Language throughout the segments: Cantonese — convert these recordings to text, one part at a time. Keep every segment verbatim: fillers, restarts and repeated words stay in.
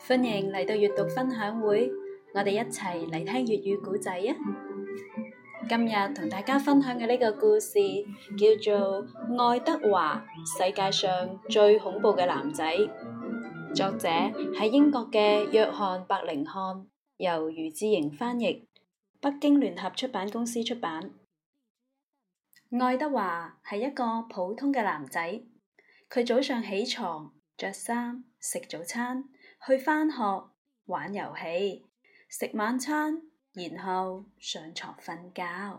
歡迎嚟到閱讀分享會，我哋一齊嚟聽粵語故仔啊！今日同大家分享嘅呢個故事叫做《愛德華，世界上最恐怖嘅男仔》，作者係英國嘅約翰伯靈漢，由余志瑩翻譯，北京聯合出版公司出版。愛德華係一個普通嘅男仔，佢早上起床、着衫、食早餐、去返學、玩遊戲、食晚餐，然後上床瞓覺。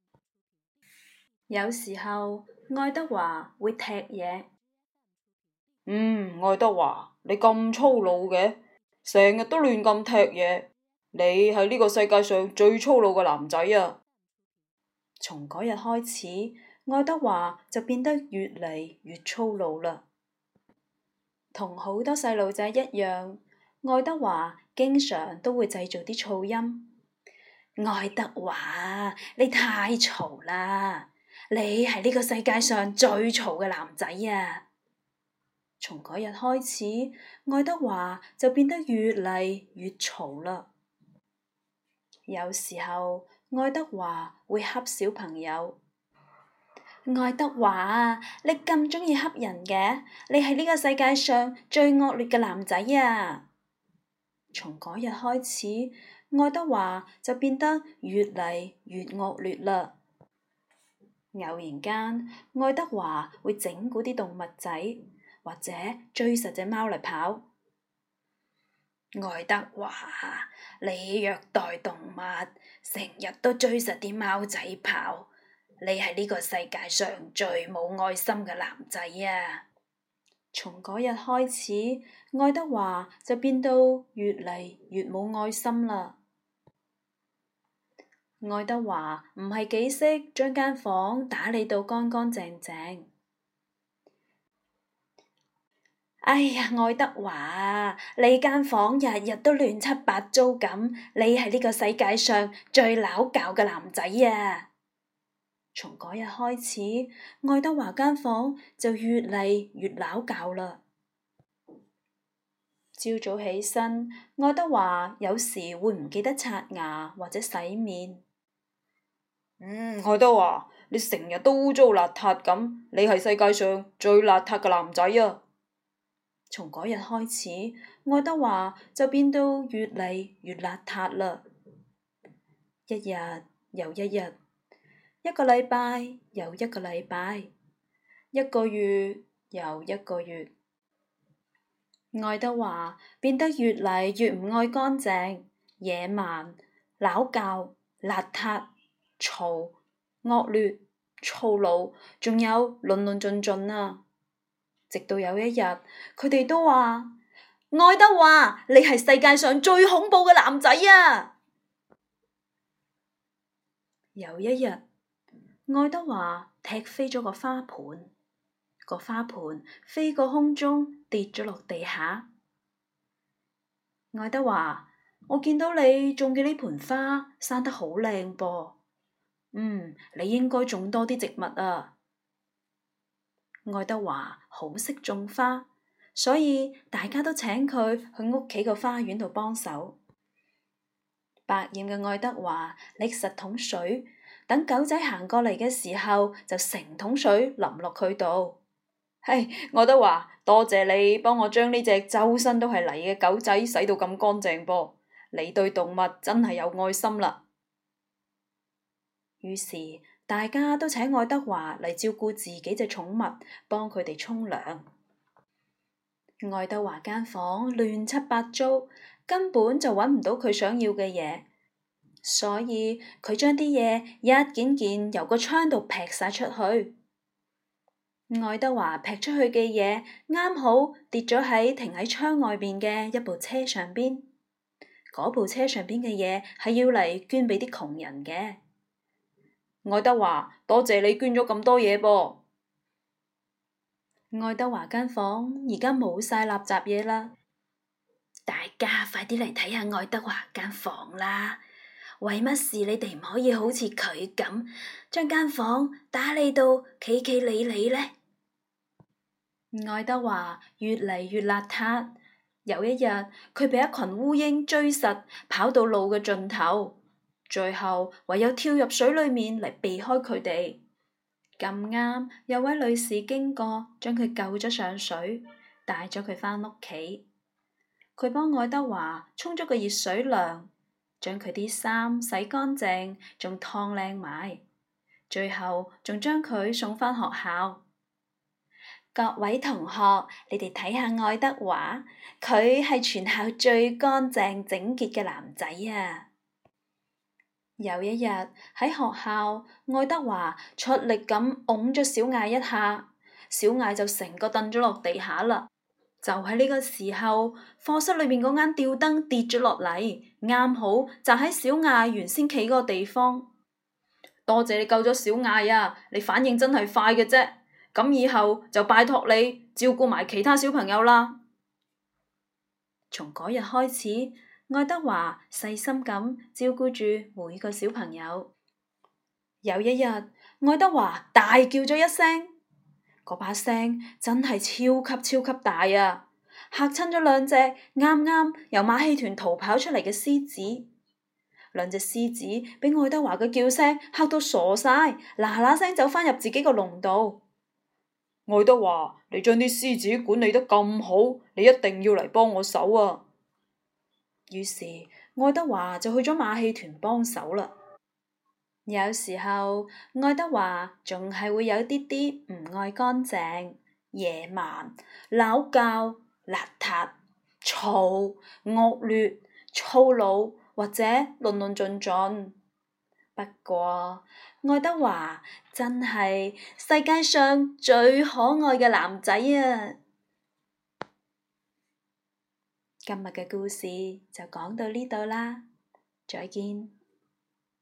有時候愛德華會踢嘢。 嗯，愛德華，你咁粗魯嘅，成日都亂咁踢嘢，你係呢個世界上最粗魯嘅男仔啊！ 從嗰日開始，愛德華就變得越嚟越粗魯啦。同好多細路仔一樣，愛德華經常都會製造啲噪音。愛德華，你太嘈啦！你係呢個世界上最嘈嘅男仔啊！從嗰日開始，愛德華就變得越嚟越嘈啦。有時候，愛德華會恰小朋友。愛德華，你咁鍾意恰人嘅，你係呢個世界上最惡劣嘅男仔啊！從嗰日開始，愛德華就變得越嚟越惡劣啦。偶然間，愛德華會整蠱啲動物仔，或者追實隻貓嚟跑。愛德華，你虐待動物，成日都追實啲貓仔跑，你係呢個世界上最冇愛心嘅男仔啊！從嗰日開始，愛德華就變到越嚟越冇愛心啦。愛德華唔係幾識將間房打理到乾乾淨淨。哎呀，愛德華，你間房日日都亂七八糟咁，你係呢個世界上最撈教嘅男仔啊！從嗰日開始，愛德華間房就越嚟越撈教啦。朝早起身，愛德華有時會唔記得刷牙或者洗面。 嗯，愛德華，你成日都污糟邋遢咁，你係世界上最邋遢嘅男仔啊！ 從嗰日開始，愛德華就變到越嚟越邋遢啦。一日又一日，一個禮拜又一個禮拜，一個月又一個月，愛德華變得越嚟越唔愛乾淨、野蠻、撈教、邋遢、嘈、惡劣、粗魯，仲有論論盡盡啊！直到有一日，佢哋都話：愛德華，你係世界上最恐怖嘅男仔啊！有一日，愛德華踢飛咗個花盆，個花盆飛過空中跌咗落地下。愛德華，我見到你種嘅呢盆花生得好靚噃，嗯，你應該種多啲植物啊！愛德華好識種花，所以大家都請佢去屋企個花園度幫手。百厭嘅愛德華拎實桶水，等狗仔行過嚟嘅時候，就成桶水淋落佢度。 嘿，愛德華，多謝你幫我將呢隻周身都係泥嘅狗仔洗到咁乾淨噃，你對動物真係有愛心啦。 於是大家都請愛德華嚟照顧自己隻寵物，幫佢哋沖涼。愛德華間房亂七八糟，根本就揾唔到佢想要嘅嘢，所以佢將啲嘢一件件由個窗度劈晒出去。愛德華劈出去嘅嘢啱好跌咗喺停喺窗外邊嘅一部車上邊。嗰部車上邊嘅嘢係要嚟捐俾啲窮人嘅。 愛德華，多謝你捐咗咁多嘢噃。 愛德華間房而家冇晒垃圾嘢啦，大家快啲嚟睇下愛德華間房啦！為乜事你哋唔可以好似佢咁，將間房打理到企企理理呢？愛德華越嚟越邋遢， 有一日，佢被一群烏蠅追實，跑到路嘅盡頭，最後唯有跳入水裏面嚟避開佢哋。咁啱有位女士經過，將佢救咗上水，帶咗佢返屋企。佢幫愛德華沖咗個熱水涼，將佢啲衫洗乾淨，仲燙靚埋，最後仲將佢送返學校。各位同學，你哋睇下愛德華，佢係全校最乾淨整潔嘅男仔啊！有一日喺學校，愛德華出力咁拱咗小艾一下，小艾就成個凳咗落地下啦。就喺呢個時候，課室裏面嗰間吊燈跌咗落嚟，啱好就喺小艾原先企嗰個地方。多謝你救咗小艾啊！你反應真係快嘅啫。咁以後就拜託你照顧埋其他小朋友啦。從嗰日開始，愛德華細心咁照顧住每個小朋友。有一日，愛德華大叫咗一聲，嗰把聲真係超級超級大啊！嚇親咗兩隻啱啱由馬戲團逃跑出嚟嘅獅子。兩隻獅子俾愛德華嘅叫聲嚇到傻晒，嗱嗱聲走返入自己個籠度。 愛德華，你將啲獅子管理得咁好，你一定要嚟幫我手啊！ 於是愛德華就去咗馬戲團幫手啦。有時候愛德華仲係會有啲啲唔愛乾淨、野蠻、鬧交、邋遢、嘈、惡劣、粗魯或者論論盡盡。不過愛德華真係世界上最可愛嘅男仔啊！今日嘅故事就講到呢度啦，再見。